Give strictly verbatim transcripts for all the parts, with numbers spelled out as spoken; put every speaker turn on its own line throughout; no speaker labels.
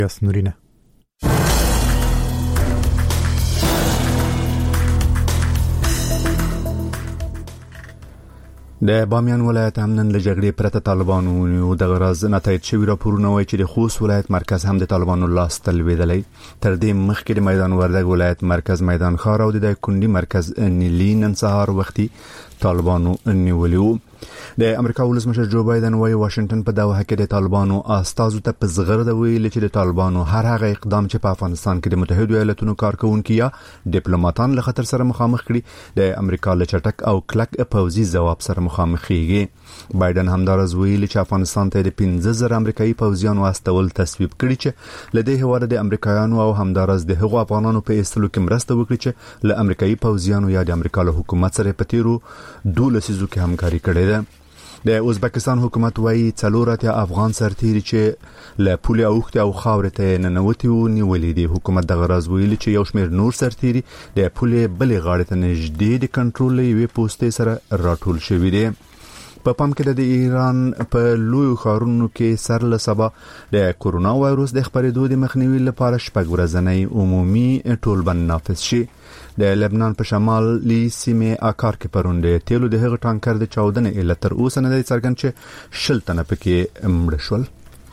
یاس نورینه. د بامیان ولایت هم نن له جګړې پرته طالبانو د غرض نتایج شوی راپورونه وایي چې د خوست ولایت مرکز هم د طالبانو لاس ته لوېدلی. تر دې مخکې د میدان وردګ ولایت مرکز میدان ښار او د کندي مرکز نیلي نن سهار وختي طالبانو نیولي وو. د امریکا ولسمشر جو بایدن وايي واشنگټن په دغه کې د طالبانو استازو ته په زغرده ویل چې د طالبانو هر هغه اقدام چې په افغانستان کې د متحده ایالاتونو کارکونکو یا ډیپلوماټان له خطر سره مخامخ کړي د امریکا له چټک او کلک پوځي ځواب سره مخامخ کیږي. بایدن همدارز ویل چې افغانستان ته د پنځه زره امریکایي پوځیانو استول تصویب کړي چې له دې هواره د امریکایانو او همدارز د هغو افغانانو په ایستلو کې مرسته وکړي چې له امریکایي پوځیانو یا د امریکا له حکومت سره په تیرو دولسیزو کې همکاري کړې ده. د ازبکستان حکومت وايي څلورته افغان سرتیري چې له پولې اوخته او خاورې ته ننوتي و نیولې دي. حکومت د غرض ویلي چې یو شمېر نور سرتیري د پولې بلې غاړې ته نږدې د کنټرول یوې پوسټې سره راټول شوي دي. په پام کې د ایران په لوی ښارونو کې سر له سبا د کورونا وایروس د خپرېدو د مخنیوي لپاره شپږ ورځنی عمومي ټولبند نافذ شي. د لبنان په شمالي سیمې اکار کې پروندې تیلو د هغه ټانکر د چاودنې اله تر اوسه نه دی څرګند چې شل تنه پکې مړه شول.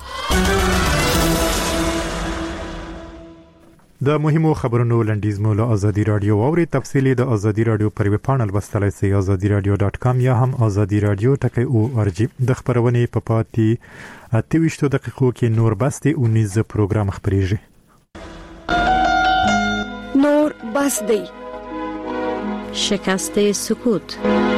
د مهمو خبرونو لنډیز مو له ازادي رادیو او تفصیلی د ازادي رادیو پر ویب پاڼل وستلای سي ازادي رادیو ډاټ کام یا هم ازادي رادیو ټکی او ار جی. د خبرونې په پاتې اتهشت دقیقو کې نور بسته اونیز پروګرام خبريږي.
نور بس دی.
شکست سکوت.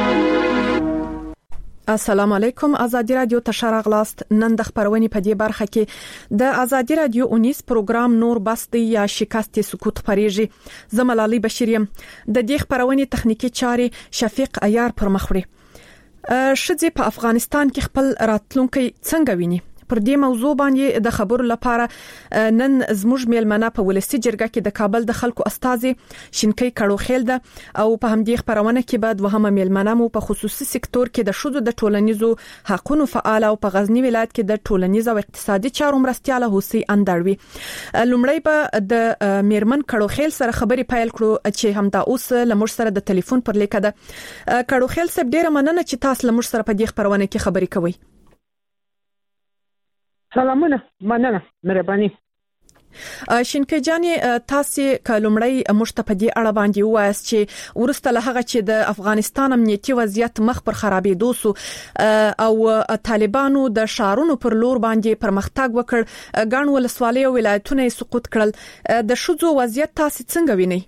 السلام علیکم. ازادي رادیو ته شارغلاست. نن د خبرونې په دې برخه کې د ازادي رادیو اونیز پروګرام نور بس دی یا شکست سکوت خبريږي. زملالي بشریم د دې خبرونې تخنیکی چارې شفیق عیار پر مخ وړي. شذ په افغانستان کې خپل راتلونکي څنګه ویني؟ پر دې موضوع باندې د خبرو لپاره نن زموږ میلمنه په ولسی جرګه کې د کابل د خلکو استازي شینکي کړوخیل ده او په همدې خبرونه کې بعد وهمه میلمنه مو په خصوصي سکتور کې د شذو د ټولنیزو حقوقو فعال او په غزنی ولایت کې د ټولنیز او اقتصادي چارو مرستياله حسین اندروي. لومړی به د میرمن کړوخیل سره خبري پیل کړو چې همدا اوس لمر سره د ټلیفون پر لیکه ده. کړوخیل سره ډیره مننه چې تاسو لمر سره په دې خبرونه کې خبري کوي.
سلامونه، مننه، مهرباني.
شینکي جاني تاسو کلمړی مشتپدي اړه باندې وایست چې ورسته له هغه چې د افغانستان امنیتي وضعیت مخ پر خرابېدو سو او طالبانو د شارونو پر لور باندې پرمختګ وکړ، ګڼ ولسوالۍ او ولایتونه سقوط کړل. د شذو وضعیت تاسو څنګه وینئ؟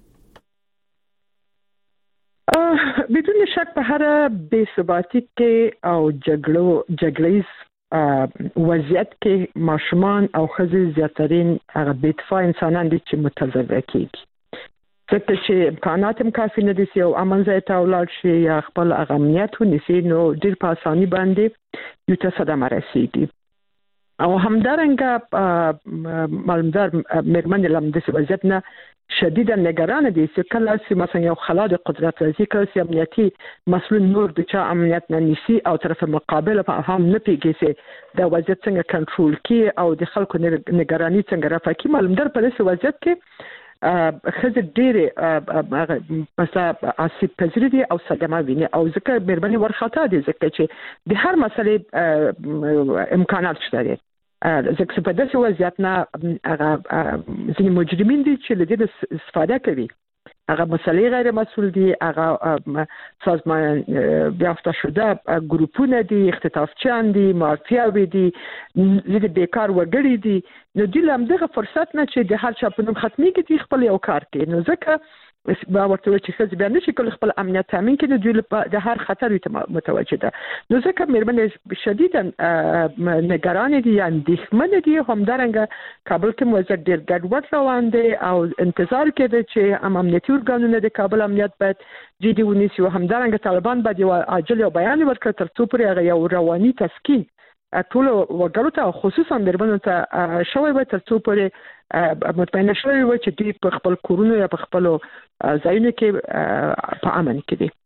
بدون شک په هر بې ثباتی کې او جګړو جګړیز وضعیت کې ماشومان او ښځې زیاترین هغه بېدفاع انسانان دي چې متضرر کیږي. ځکه چې امکانات هم کافي نه دي چې یو امن ځای ته ولاړ شي یا خپل امنیت ونیسي، نو ډېر په اساني باندې یو ته صدمه رسیږي. او همدارنګه معلومدار مېرمنې له همداسې وضعیت نه شدیدا نگران دي چې کله چې مثلا یو خلا د قدرت راځي، کله چې امنیتي مسؤل نور د چا امنیت نه نیسي او طرف مقابل په هم نه پیږي چې د وضعیت څنګه کنټرول کړي او د خلکو نگرانی څنګه رافع کړي. معلومدار په دې وضعیت کې خزه ډېر مثلا اسید پذیری دي او صدمه ویني او ځکه مېرمنې ورخطا دي ځکه چې د هر مسلې امکانات شته. ځکه په داسې وضعیت نه هغه ځینې مجرمین دي چې له دې استفاده کوي، هغه مسلې غیر مسؤل دي، هغه سازمان یافته شده ګروپونه دي، اختطافچیان دي، مافیاوي دي، ځینې بیکار وګړي دي. نو دوی له همدغه فرصت نه چې د هر چا په نوم ختمېږي دي خپل یو کار کوي. نو ځکه با ورته چې ښځې بیا نشي کولی خپل امنیت تامین کړي، دوی د هر خطر متوجه ده. نو ځکه مېرمنې شدیدا نگرانې دي یا اندېښمنې دي. همدارنګه کابل کې وضعیت ډېر ګډوډ روان دی او انتظار کې ده چې هم امنیتي ارګانونه د کابل امنیت باید جدي ونیسي او همدارنګه طالبان باید یو عاجل یو بیان ورکړي تر څو پورې هغه یو رواني تسکین ټول وګړو ته خصوصا مېرمنو ته شوی وي تر څو پورې مطمئنه شوی وي چې دوی په خپل کورونو یا په خپل ځایونو کې په امن کې دي.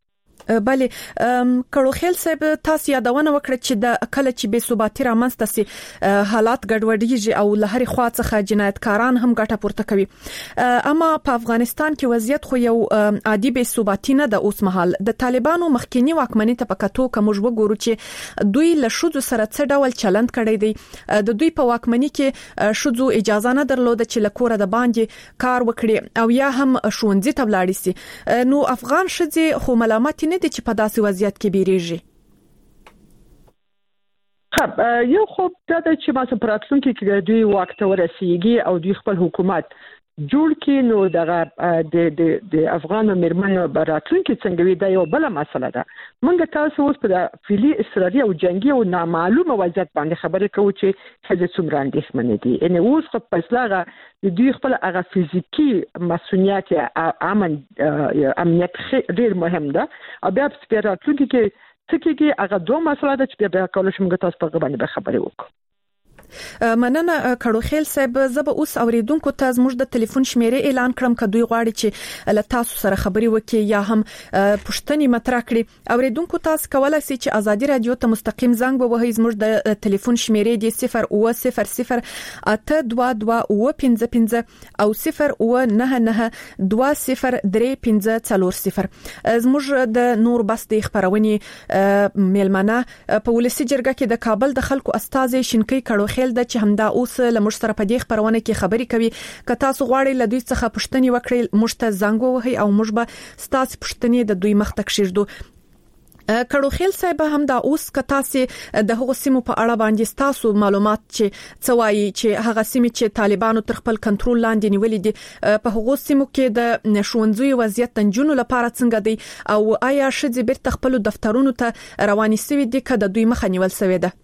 بله کړوخیل صاحب تاسو یادونه وکړه چې د کله چې بې ثباتی رامنځته سي حالات ګډوډیږي او له هرې خوا څخه جنایتکاران هم ګټه پورته کوي. اما په افغانستان کې وضعیت خو یو عادي بې ثباتی نه د اوس مهال د طالبانو مخکینی واکمنۍ ته پکاتو کوم وګورو چې دوی له شذو سره څه ډول چلند کړی دی. د دوی په واکمنۍ کې شذو اجازه نه درلوده چې لکوره د باندې کار وکړي او یا هم ښوونځي ته ولاړ شي. نو افغان شذې خو ملامت نه دي چې په داسې وضعیت کې بیریږي.
خب یو خو دا چې ما سره پراتلونکو کې دوی وخت ورسیږي او دوی خپل حکومت جوړ کړي نو دغه د د د افغان مرمنو براتلونکو څنګه وي دا یو بل مسله ده. موږ تاسو اوس په فعلی اسرائیلي او جنگي او نامعلومه وضعیت باندې خبرې کوو چې هغه څومره اندېښمن دي. ان اوس خو په اصلاغه د دوی خپل هغه فزیکی مسؤلیت امن امنیت ډیر مهم ده. او بیا په راتلونکو کې څه کېږي هغه دوه مسله ده چې بیا کولای شم تاسو په باندې خبرې وکړو.
مننه کړوخیل صاحب. زب اوس اوریدونکو ته زموږ د ټلیفون شمیرې اعلان کړم کدوې غواړي چې له تاسو سره خبري وکړي یا هم پښتني مطرح کړي. اوریدونکو تاسو کولای شئ چې ازادي رادیو ته مستقیم زنګ ووهئ. زموږ د ټلیفون شمیرې دی صفر او صفر صفر اته دوه دوه او پنځه پنځه او صفر او نه نه دوه صفر درې پنځه څلور صفر. زموږ د نور بس د خبرونې میلمنه په ولسی جرګه کې د کابل د خلکو استاذ شینکی کړوخیل د چې همدا اوس لمر سره په دې خبرونه کې خبري کوي. که تاسو غواړئ لدوی څخه پښتني وکړئ مشته زنګ ووهئ او موږ به ستاسو پښتني د دوی مخ ته کشیږو. کړوخیل صاحب هم دا اوس کتا سي د هغو سیمو په اړه باندې تاسو معلومات چې څوایي چې هغه سیمې چې طالبانو تر خپل کنټرول لاندې نیولې دي په هغو سیمو کې د ښوونځي وضعیت تنجونو لپاره څنګه دی او آیا شذې بیرته خپل دفترونو ته رواني سوي دي که د دوی مخه نیول سوي ده؟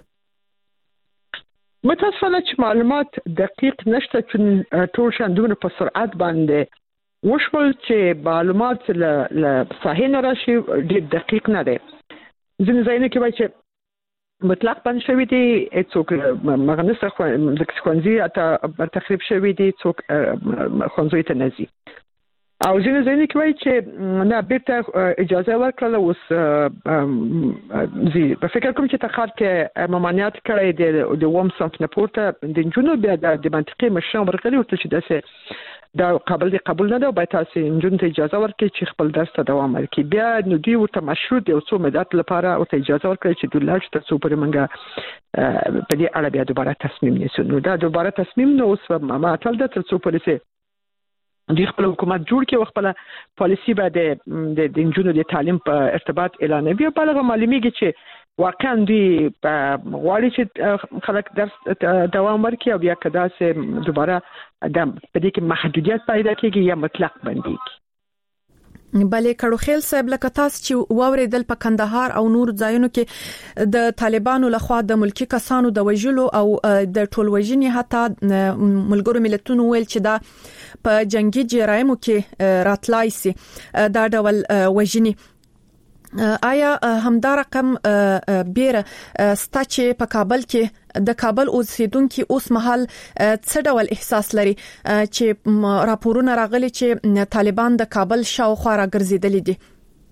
متاسفانه چې معلومات دقیق نشته چې ټول شاندونه په سرعت باندې وشول چې معلومات له صحیح نه راشي ډېر دقیق نه دي. ځینې ځایونه کې وایي چې مطلق بند شوی دی څوک مغنسه ښوونځي اته تخریب شوی دی څوک ښوونځي ته نه ځي او ځینې ځینې کې وایي چې نه بیرته اجازه ورکړل اوس زی په فکر کوم چې تخار کې ممانعت کړی دی د ووم صنف نه پورته د جنونو بیا د منطقي مشران ورغلي ورته چې داسې دا قابل دی قبول نه ده باید تاسو جنونو ته اجازه ورکړي چې خپل درس ته دوام ورکړي. بیا نو دوی ورته مشروط دی او څو مدت لپاره ورته اجازه ورکړي چې دوی لاړ شي څو پرې منګه په دې اړه بیا دوباره تصمیم نیسي. نو دا دوباره تصمیم نو اوس ما ټول د څو پرې دوی خپل حکومت جوړ کړي او خپل پالیسی باندې د انجونو د تعلیم په ارتباط اعلانوي او بلغه معلومیږي چې واقعا دوی غواړي چې خلک درس دوام ورکړي او بیا کدا سه دوباره د په دې کې محدودیت پیدا کیږي یا مطلق بنديږي.
بلې کړوخیل صاحب لکه تاسو چې واوریدل په کندهار او نور ځایونو کې د طالبانو لخوا د ملکی کسانو د وژلو او د ټولوژنې حتی ملګرو ملتونو ویل چې دا په جنگي جرایمو کې راتلای سي دا ډول وژنې. آیا همدا رقم بیره ستا چې په کابل کې د کابل اوسیدونکو اوس مهال څه ډول احساس لري چې راپورونه راغلي چې طالبان د کابل شاوخوا راګرځیدلي دي؟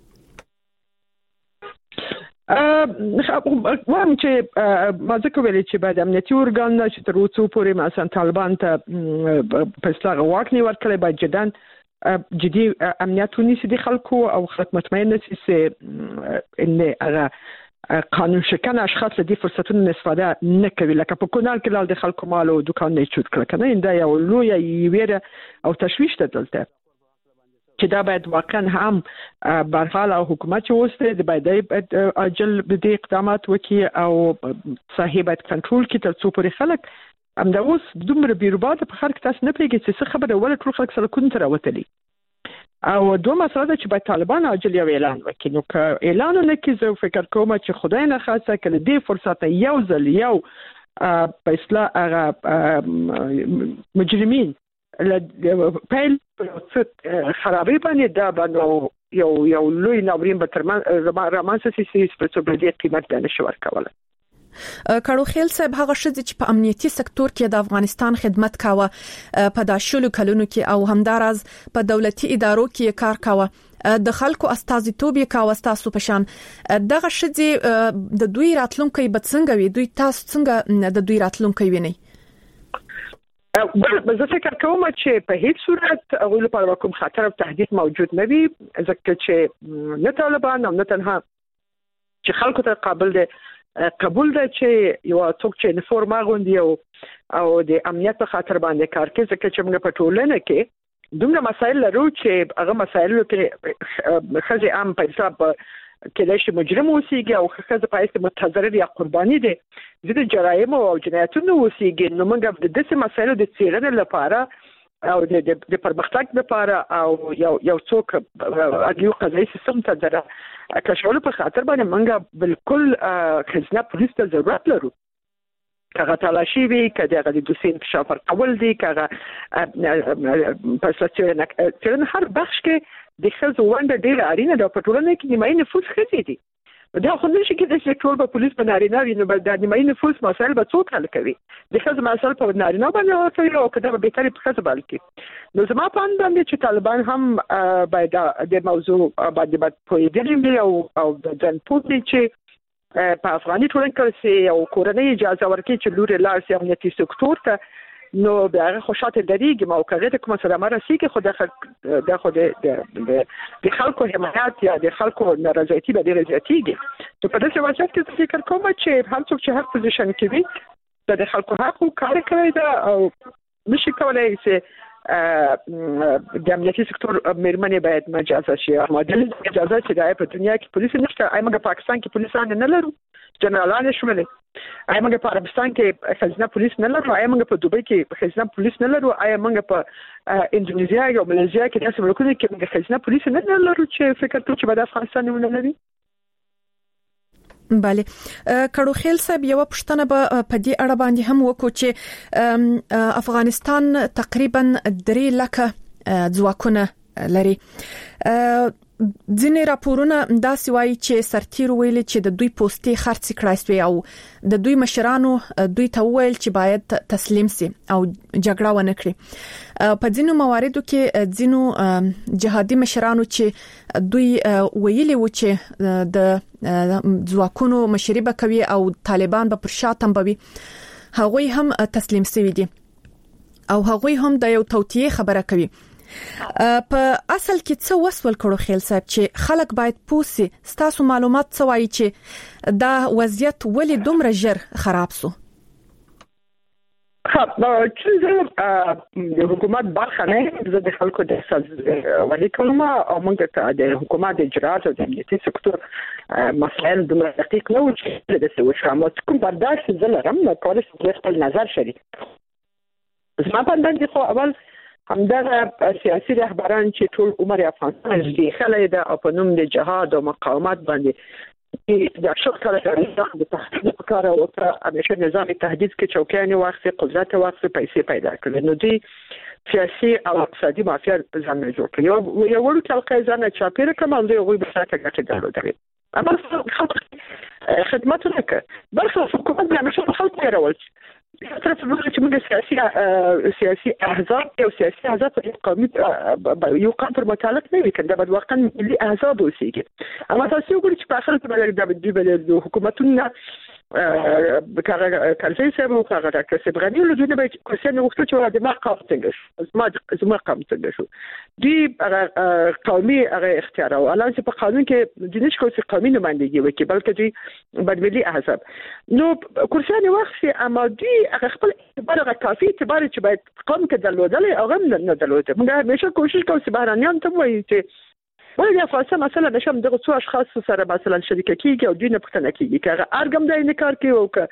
وایم چې ما ځکه ویلي چې بعد امنیتي ارګان چې تر اوسه پورې مثلا طالبان ته په اصلاح واک نه ورکړي باید جدان جدي امنیت ونیسي د خلکو او خلک مطمئن نشي چې ان هغه قانون شکن اشخاص له دې فرصتونو استفاده نه کوي لکه په کونال کې د خلکو مال او دکان نه چوت کړه کنه انده یو لوی ویره او تشویش ته دلته چې دا باید واقعا هم برحال او حکومت اوسه د باید اجل د اقدامات وکي او صاحب کنټرول کې تر څو پورې خلک ام دا اوس دومره بیروباده په خلک تاسو نه پیږي چې څه خبره ولا ټول خلک سره کون تر وتلی او دوه مسله ده چې باید طالبان عاجل یو اعلان وکړي. نو که اعلان نه کړي زه فکر کوم چې خدای نه خاصه کله دې فرصت یو ځل یو په اصلاح هغه مجرمین پیل خرابې باندې دا باندې یو یو لوی ناورین به تر رامانسه سي سي په څو بلدي قیمت باندې شو ورکوله.
کړو خیل صاحب هغه شذ چې په امنیتي سکتور کې د افغانستان خدمت کاوه په داشلو کلونو کې او همدارز په دولتي ادارو کې کار کاوه د خلکو استازیتوب یې کاوه تاسو په شان دغه شذ د دوی راتلونکي بڅنګ وي دوی تاسو څنګه د دوی راتلونکي ویني
زه فکر کوم چې په هیڅ صورت هغه لپاره کوم خطر او تهدید موجود نه وي ځکه چې نه طالبان او نه تنها چې خلکو ته قابل دي قبول ده چې یو څوک چې انفورم غوندي او او د امنیت په خاطر باندې کار کوي ځکه چې موږ په ټولنه کې دومره مسایل لرو چې هغه مسایل کې خزي عام په حساب کله چې مجرم وسیږي او خزه پایسته متضرر یا قرباني دي د جرایم او جنایتونو وسیږي نو موږ د دې مسایلو د څیړنې لپاره او د د پرمختګ لپاره او یو یو څوک اګیو قضایي سیستم ته دره کښول په خاطر باندې موږ بالکل خزنه پولیس ته ضرورت لرو کغه تلاشي وی کده د دوسین شافر کول دي کغه پرسلسیون چې هر بخش کې د خزو وانده ډیر اړینه ده په ټولنه کې نیمه نفوس خزي دي دا خو نه شي کېدای چې ټول په پولیس باندې نارینه وي نو د نیمه نفوس مسایل به څوک حل کوي د خزو مسایل په نارینه باندې کوي او کده به تر په خزو باندې نو زما په اند باندې چې طالبان هم باید د موضوع باندې باید پوهیدلی او او د ځن پوهې چې په افغاني ټولنه کې او کورنۍ اجازه ورکړي چې لوري لار سي امنیتي سکتور ته نو به خوشاته دریږي ما او کغه ته کوم سره مرسي کې خو د خو د د خلکو حمایت یا د خلکو نارضایتي به ډیره زیاتېږي ته په دې وجه کې فکر کوم چې هر څوک چې هر پوزیشن کې وي د خلکو حق کار کوي دا او نشي کولای چې د امنیتي سکتور مېرمنې باید مجازه شي اما د اجازه چې د په دنیا کې پولیس نشته ایمه پاکستان کې پولیسان نه لرو جنرالان شمول ایمه په عربستان کې خزانه پولیس نه لرو ایمه په دوبۍ کې خزانه پولیس نه لرو ایمه په اندونیزیا او ماليزیا کې تاسو ملکونه کې موږ خزانه پولیس نه لرو چې فکر کوم چې د افغانستان نه لري
بله کړو خیل صاحب یو پښتنه په دې اړه باندې هم وکړو چې افغانستان تقریبا درې لکه ځواکونه لري ځینې راپورونه دا سوي چې سرتیر ویل چې د دوی پوسټي خرڅ کړای شوی او د دوی مشرانو دوی ته ویل چې باید تسلیم سي او جګړه ونه کړي په ځینو مواردو کې ځینو جهادي مشرانو چې دوی ویلي و چې د ځواکونو مشري به کوي او طالبان به پر شاتم بوي هغوی هم تسلیم شوی دي او هغوی هم د یو توطئه خبره کوي په اصل کې څه وسول کړو خیل صاحب چې خلک باید پوسي ستاسو معلومات څه وایي چې دا وضعیت ولې دومره ژر خراب سو
خب چې د حکومت برخه نه د خلکو د احساس ولې کومه او موږ ته د حکومت اجرات او د امنیتي سکتور مسایل دومره دقیق نه و چې د څه وشامو کوم برداشت زلرم نو کولای شم خپل نظر شریک زما په اند خو اول همدغه سیاسي رهبران چې ټول عمر افغانستان دي خلای د اپنوم د جهاد او مقاومت باندې د شخص سره د تحقیق کار او تر همیشه نظام تهدید کې چوکیان وخت قدرت وخت پیسې پیدا کړل نو دی سیاسي او اقتصادي مافیا ځان جوړ کړ یو یو ورو تلقای ځان چاپیره کوم دی غوي به ساته ګټه درلودل اما خدمت نه کوي برخه حکومت د همیشه خلک راول طرف موږ چې موږ سیاسي سیاسي احزاب او سیاسي احزاب په قومي یو قام پر متعلق نه وي کنده بد واقعا ملي احزاب اوسېږي اما تاسو وګورئ چې په اخر کې د د حکومتونو کارګر کارځي سره مو کارګر ډاکټر سبغانی له دوی به کوشش وکړي چې د ما قام څنګه شو ما زما قام څنګه شو دی قومي هغه اختیار او الان چې په قانون کې د نشي کوم قومي نمائندګي وکړي بلکې دوی بد ملي احزاب نو کورسانه وخت اما دوی هغه خپل اعتبار کافي اعتبار چې باید قوم کې درلودل او هم نه درلودل موږ همیشه کوشش کوو چې بهرانيان ته وایي چې ولې افغانستان مثلا نشم دغه څو اشخاص سره مثلا شریک کیږي او دوی نه پښتنه کیږي کغه ارګم د انکار کوي او که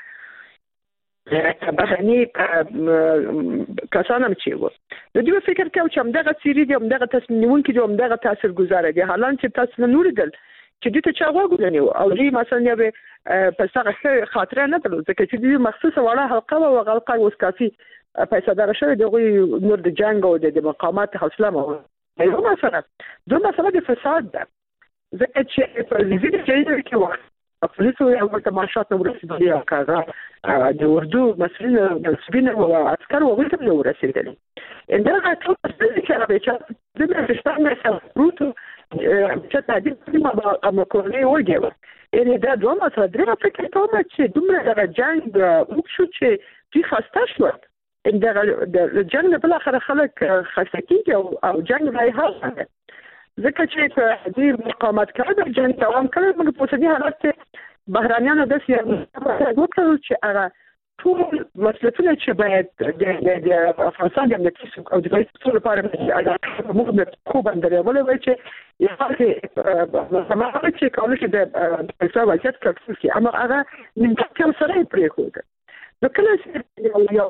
بهرني کسانم چې وو د دې فکر کوم چې همدغه سری دي همدغه تصمیم نیونکي دي همدغه تاثیرګذار دي حالان چې تاسو نه نوریدل چې دې ته چا وګورني او دې مثلا یو په څنګه خاطر نه درلود ځکه چې دې مخصوصه وړه حلقه او غلقه اوس کافي پیسې دار شوی دغه نور د جنگ او د مقاومت حوصله مو یو مثلا دوه مثلا د فساد ده ځکه چې په دې کې چې وخت پولیسو یو تماشات نو رسیدلی او کاغه د اردو مسلمان د سپین او عسكر او ولته نو رسیدلی انده ټول چې هغه چې د مستان سره روتو چې تاسو ما ما کولی وګورئ یعنی دا دوه مسله درې فکر کوم چې دومره د جنگ وکړو چې چې خسته شو ان د جنگ په اخر خلک خسته کیږي او جنگ راي حل ځکه چې په دې مقاومت کړه د جنگ دوام کړه موږ په دې حالت کې بهرانيانو د سیاسي وکړو چې هغه ټول مسلکونه چې باید د د افغانستان د امنیت او د فیصلو لپاره موږ د کوم باندې ولې چې یو سماحه چې کولای شي د فیصلو وضعیت کړو چې اما هغه نن سره پرې کوي نو کله چې یو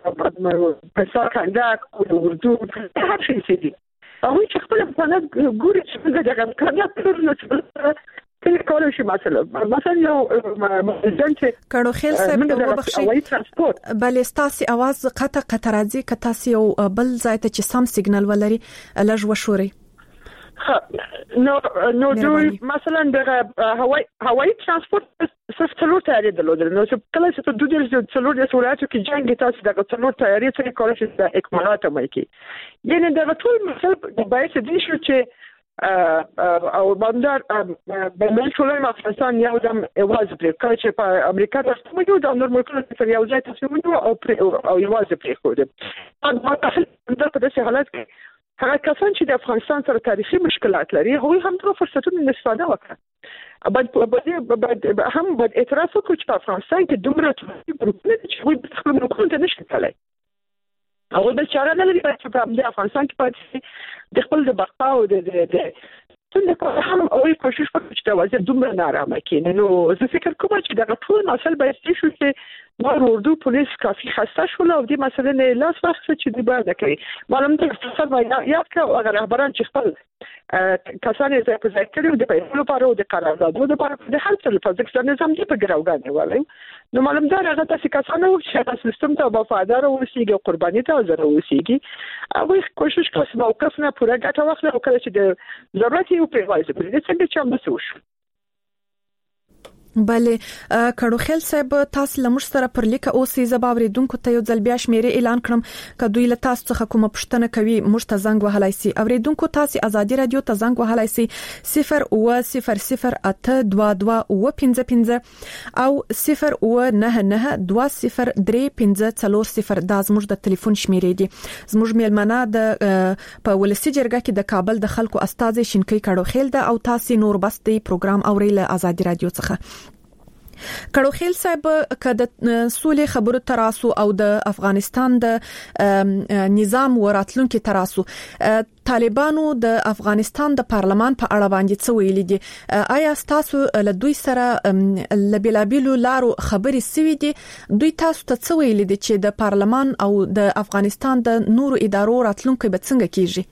په ساکنده او اردو هر شي سي دي او چې خپل په نظر ګوري چې دغه کړه ټول نو کله کولای شي مثلا مثلا یو مزن چې
کړو خیل صاحب وبخښي بل استاسي आवाज قطع قطع راځي که تاسو یو بل ځای ته چې سم سیګنال ولري لږ وشوري
نو نو دوی مثلا د هواي هواي ترانسپورت سفتلو تیاری درلودل نو چې کله چې دوی د څلور د سولاتو کې جنگ تاسو د څلور تیاری څخه کولای شي د اکمالات مې کې یعنی د ټول مثلا د بایس دي شو چې او باندې په ملکونو افغانستان یو دم اواز پرې کړ چې په امریکا تاسو موږ د نور ملکونو سره یو ځای تاسو موږ او او یواز پرې خو دې په تاسو په داسې حالت کې هغه کسان چې د افغانستان سره تاریخي مشکلات لري هغوی هم د فرصتونو استفاده وکړه بعد هم بعد اعتراف وکړو چې په افغانستان کې دومره ټولنیز ګروپونه چې دوی خپل ملکونو ته نشي تللی هغه د چاره نه لري چې په افغانستان کې پاتې د خپل د بقا او د د څنګه هم اوی کوشش وکړي چې د وضعیت دومره نارامه کړي نو زه فکر کوم چې دا ټول مسله باید شي چې نور اردو پولیس کافي خسته شول او د مسلې نه لاس وخت چې دی باید کوي معلوم ده چې څنګه یاد کړو هغه رهبران چې خپل کسان یې په ځای کړو د پیسو لپاره او د قراردادونو لپاره د هر څه لپاره ځکه نظام دی په ګراوګانې ولای نو معلوم ده هغه تاسو کسان چې سیستم ته وفادار او وسیګي قرباني ته زره وسیګي هغه کوشش کوي چې موقف نه پوره ګټه واخلي او کله چې د ضرورت یو پیوایي په دې څنګه چې هم وسوش
بله کړو خیل صاحب تاسو لمر سره پر لیک او سي زباوریدونکو ته یو ځل بیا شمیره اعلان کړم ک دوی له تاسو څخه کومه پښتنه کوي مشت زنګ وهلای سي اوریدونکو تاسو ازادي رادیو ته زنګ وهلای سي صفر او صفر صفر اته دوه دوه او پنځه پنځه او صفر او نه نه دوه صفر درې پنځه څلور صفر دا زموږ د ټلیفون شمیرې دي زموږ میلمنه د په ولسی جرګه کې د کابل د خلکو استاد شینکی کړو خیل ده او تاسو نور بس دی پروګرام اوري له ازادي رادیو څخه کړو خیل صاحب کده سولې خبرو تراسو او د افغانستان د نظام وراتلونکو تراسو طالبانو د افغانستان د پارلمان په اړه باندې څه ویلي دي آیا تاسو له دوی سره لبلابلو لارو خبرې سوي دي دوی تاسو ته څه ویلي دي چې د پارلمان او د افغانستان د نورو ادارو راتلونکو به څنګه کیږي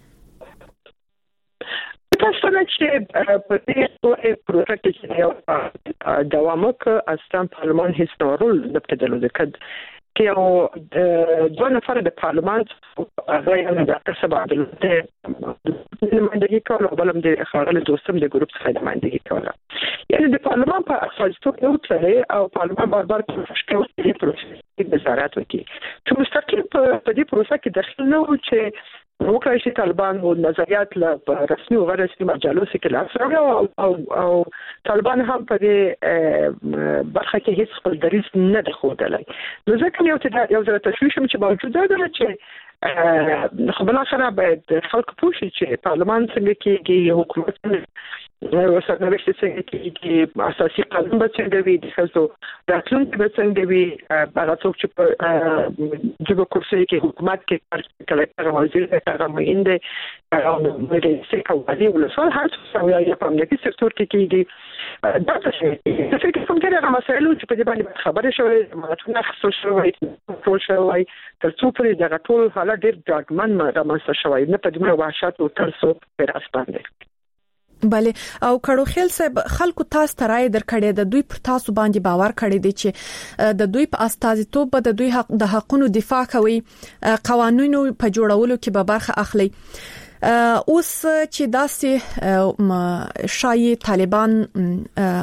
تاسو نه چې په دې ټول پروسه کې یو دوام وکړ اصلا پارلمان هیڅ نورول د پدلو د کډ کې یو دوه نفر د پارلمان هغه یې د تاسو باندې د نمائندګي کول او بلم د خارله دوستم د ګروپ څخه نمائندګي کوله یعنی د پارلمان په اساس ته یو څه او پارلمان بار بار کوشش کوي چې پروسه د وزارت وکړي چې مستقیم په دې پروسه کې داخل نه و چې وکړای شي طالبان او نظریات له رسمي او غیر رسمي مجالس کې لاس او او او طالبان هم په دې برخه کې هیڅ خپل دریځ نه دخولای نو ځکه یو ته یو ځل تشویش چې موجوده ده چې خو بل اخر باید خلک پوه شي چې پارلمان څنګه کېږي حکومت وسره نوښت څنګه کېږي اساسي قانون به څنګه وي د خلکو راتلونکي به څنګه وي هغه څوک چې په جګو کرسي کې حکومت کې کله وزیر هغه مینده او د سیکا وادي ولسوال هر څه یو په امنیتي سکتور کې کېږي دا څه چې فکر کوم چې هغه مسایل چې په دې باندې خبرې شوې ماتونه خصوص شوې ټول شوې تر څو پرې دغه ټول حالت ډېر ډاګمن رامنځته شوی نه په دې وحشت او ترسو پر اسپانده
بله او کړو خیل صاحب خلکو تاسو ترای درکړې د دوی پر تاسو باندې باور کړی دی چې د دوی په استازیتوب د دوی حق د حقونو دفاع کوي قوانینو په جوړولو کې به برخه اخلي اوس چې داسې شایي طالبان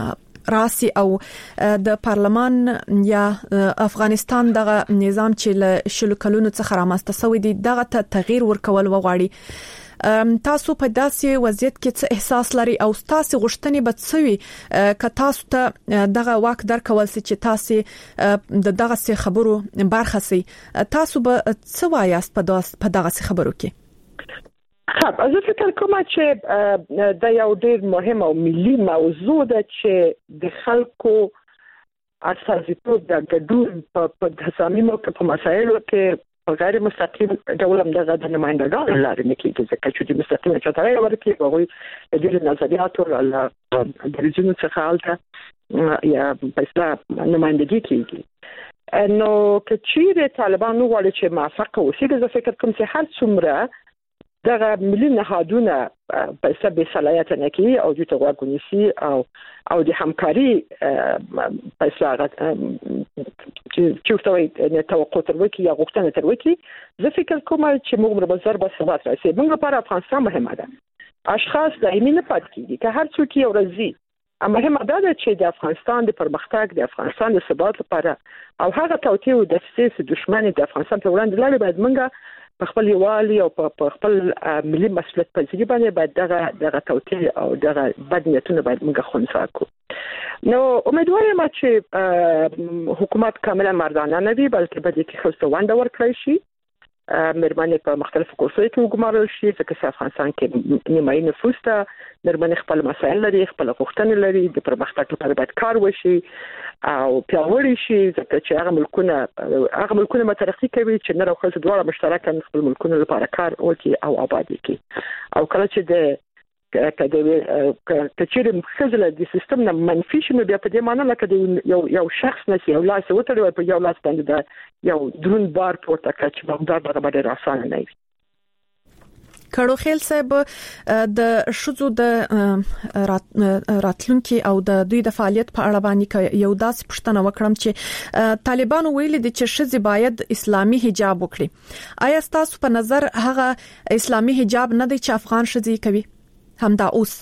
راسي او د پارلمان یا افغانستان دغه نظام چې له شلو کلونو څخه رامنځته شوی دی دغه ته تغییر ورکول وغواړي تاسو په داسې وضعیت کې څه احساس لري او تاسو غوښتنې به څه وي ک تاسو ته دغه واک درکول چې تاسو د دغه څه خبرو برخه سي تاسو به څه وایاست په دغه څه خبرو کې
خب از فکر کوم چې دا یو ډیر مهم او ملي موضوع ده چې د خلکو اساسیتوب د ګډون په تصامیمو په مسایلو کې په غیر مستقیم ډول هم دغه د نمائندګانو لارې نه کیږي ځکه چې د مستقیم چترۍ ورکړي هغه د نظریاتو له درځونو څخه حالته یا په اصطلاح نمائندګي کیږي نو کچېره طالبان نو غواړي چې موافقه وشي زه فکر کوم چې هر څومره دغه ملي نهادونه په سبب صلاحیت نه کوي او د توګونیسي او او د همکاري په اساس چې چې توي نه توقع تر وکی یا غوښتنه تر وکی زه فکر کوم چې موږ به ضربه ثبات راسي موږ لپاره افغانستان مهمه ده اشخاص دایمي نه پات کیږي که هر څوک یو ورځي مهمه ده چې د افغانستان د پرمختګ د افغانستان د ثبات لپاره او هغه توطئه او د سیاسي دښمنۍ د افغانستان په وړاندې لاره باید موږ په خپل یوالي او په خپل ملي مسؤلیت پذیری باندې باید دغه دغه توطئه او دغه بدنیتونه باید موږ خنثی کړو نو امیدوارم چې حکومت کاملا مردانه نه وي بلکې به د خپل ونده ورکړي شي مېرمنې په مختلفو کورسونو کې وګمارل شي ځکه چې افغانستان کې نیمایي نفوس ته مېرمنې خپل مسایل لري خپل غوښتنې لري د پرمختګ لپاره باید کار وشي او پیاوړی شي ځکه چې هغه ملکونه هغه ملکونه مترقي کوي چې نه راخص دواړه مشترکاً خپل ملکونه لپاره کار وکړي او آباد کړي او کله چې د کچېره مخزله د سیستم نه منفي شنو بیا په دې معنی لکه یو یو شخص نشي یو لاس وتړي په یو لاس باندې دا یو درون بار پورته کچ باندې دا به ډېر اسانه نه وي
کړو خیل صاحب د شذو د راتلونکي او د دوی د فعالیت په اړه باندې یو داس پښتنه وکړم چې طالبان ویلي دي چې شذ باید اسلامي حجاب وکړي آیا تاسو په نظر هغه اسلامي حجاب نه دی چې افغان شذي کوي همدا اوس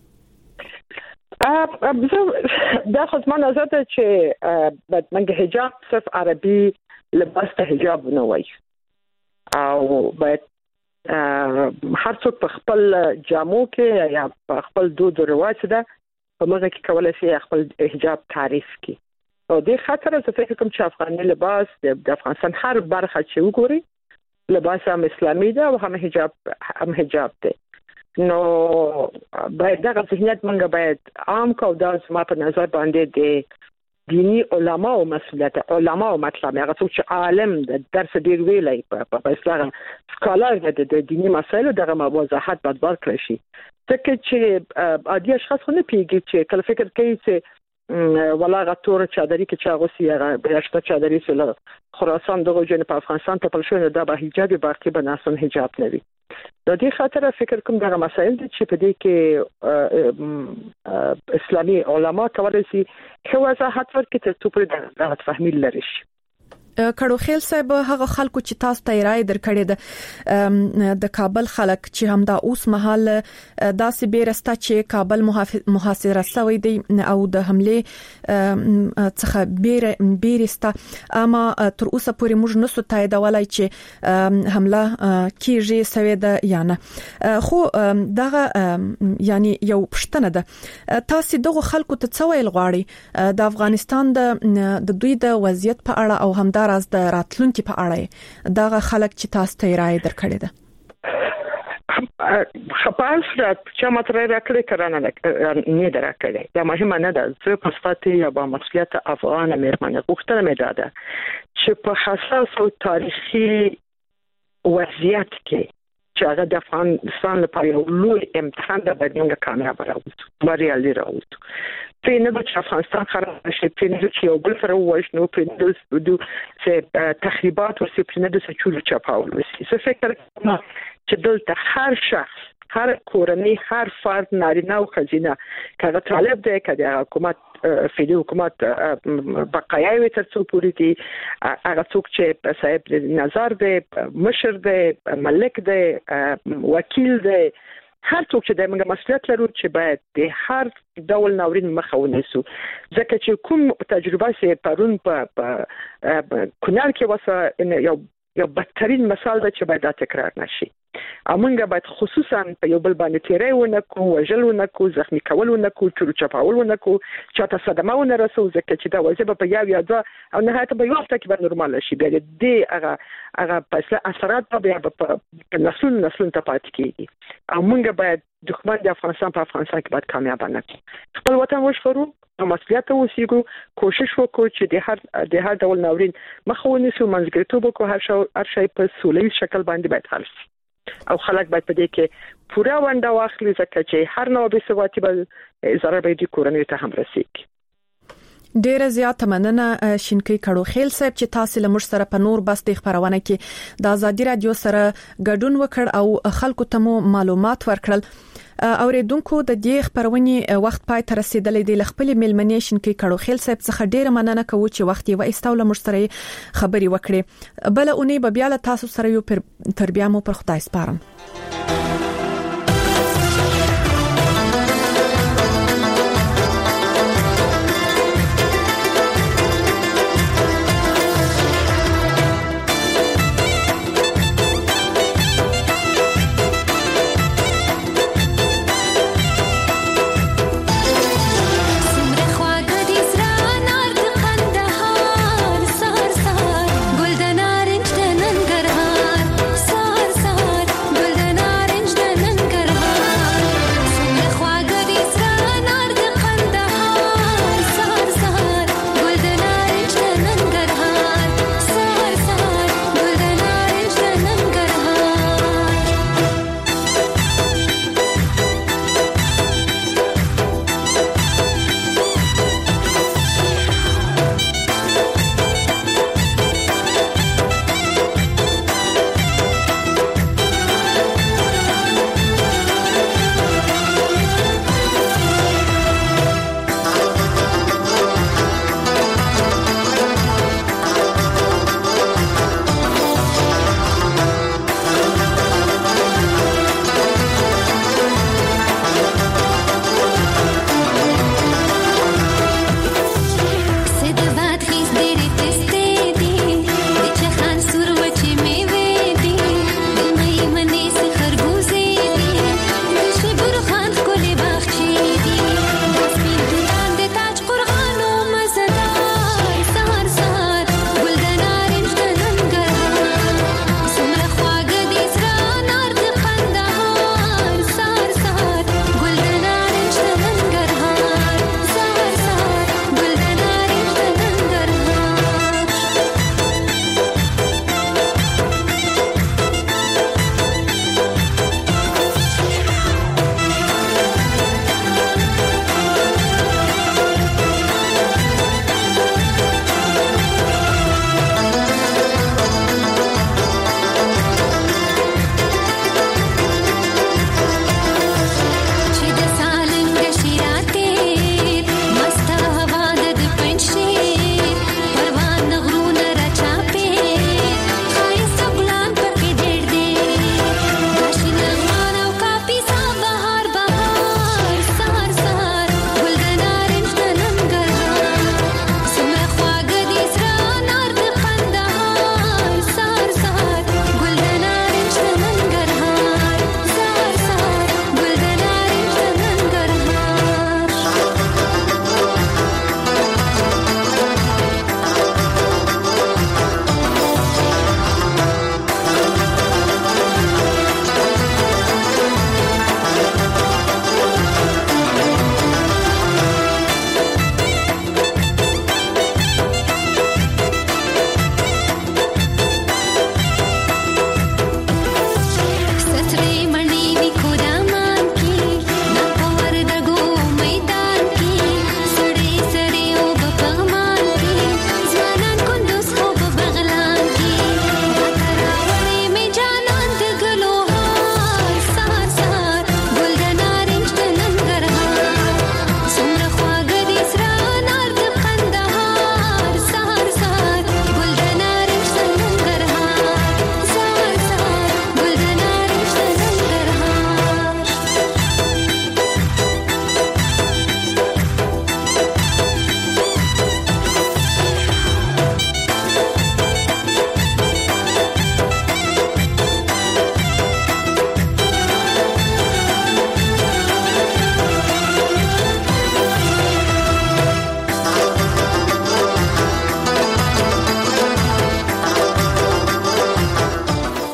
دا خو زما نظر ده چې باید موږ حجاب صرف عربي لباس ته حجاب نه وایي او باید هر څوک په خپل جامو کې یا په خپل دود او رواج ده په موږ کې کولای شي خپل حجاب تعریف کړي او د خاطر زه فکر کوم چې افغاني لباس د افغانستان هر برخه چې وګوري لباس هم اسلامي ده او هم حجاب هم حجاب ده نو باید دغه ذهنیت موږ باید عام کو دا زما په نظر باندې د دینی علما او مسؤلیت علما او مطلب هغه څوک چې عالم د درس ډیر ویلای په اصطلاح سکالر د دینی مسایلو دغه وضاحت باید ورکړي شي ځکه چې عادي اشخاص نه پیږي چې کله فکر کوي چې ولاغه تور چادرې کې چې هغه سیغه بهشته چادرې سره خراسان دغه جن په افغانستان ته پلشونه د به حجاب باقي بناسن حجاب نه وي د دې خاطر فکر کوم دغه مسایل چې په دې کې اسلامي علما کولای شي خو وضاحت ورکړي چې څو پر دغه فهمي لري شي
کړو خیل صاحب هغه خلکو چې تاسو ته رائے درکړې ده د کابل خلک چې هم دا اوس مهال داسې بیرسته چې کابل محاصره شوی دی او د حمله څخه بیر بیرسته اما تر اوسه پورې موږ نسو تاییدولای چې حمله کیږي سوي ده یا نه خو دغه یعنی یو پښتنه ده تاسو دغه خلکو ته څه ویل غواړي د افغانستان د دوی د وضعیت په اړه او هم راز د راتلونکي په اړه دغه خلک چې تاسو ته رائے درکړي ده
خپل سره چې ماته راکړي کرانه نه درکړي دا مهمه نه ده زه په صفته یا با مسؤلیت افغان مېرمنه غوښتنه مې ده چې په حساس او تاریخي وضعیت کې چې هغه د افغانستان لپاره یو لوی امتحان ده باید موږ کامیاب راوځو بریالي راوځو په نه چې افغانستان خراب شي په نه چې یو بل سره وښنو په نه چې تخریبات او په نه چې چولو چاپاول وسی څه فکر کوم چې دلته هر شخص هر کورنۍ هر فرد نارینه او ښځینه کله طالب دی کله حکومت فعلی حکومت بقایوي تر څو پورې دي هغه څوک چې صاحب نظر دی مشر دی ملک دی وکیل دی هر څوک چې د موږ مسؤلیت لرو چې باید د هر ډول ناورین مخه ونیسو ځکه چې کوم تجربه سي پرون په کونړ کې وسه یو یو بدترین مثال ده چې باید تکرار نشي. امونګه باید خصوصا په یو بل باندې تیرې ونه کو وژل ونه کو زخمی کول ونه کو چور چپاول ونه کو چاته صدمه ونه رسو ځکه چې دا وځي په یو یا دا او نهایت به یو وخت کې به نورمال شي بیا دې هغه هغه په اثرات به په نسل نسل ته پاتې کیږي. امونګه باید دښمن د افغانستان په افغانستان کې باید کامیاب نه کړي خپل وطن وشفرو او مسؤلیت اوسېګو کوشش وکړو چې د هر د هر ډول ناورین مخاوني سو منځګړیتوب کو هر شي هر شي په سولې شکل باندې باید حل شي او خلک باید په دې کې پوره ونده واخلي ځکه چې هر نوع بې ثباتي به ضرر به د کورنۍ ته هم رسیږي.
ډیره زیاته مننه شینکی کړو خیل صاحب چې تاسو له موږ سره په نور بس د خبرونه کې د ازادي رادیو سره ګډون وکړ او خلکو ته مو معلومات ورکړل. اوریدونکو د دې خبرونه وخت پای ته رسیدلې د خپل ملمنې شینکی کړو خیل صاحب څخه ډیره مننه کوم چې وخت یې وایستاوله موږ سره خبري وکړي. بل اونې به بیا له تاسو سره یو تر بیا مو پر خدای سپارم.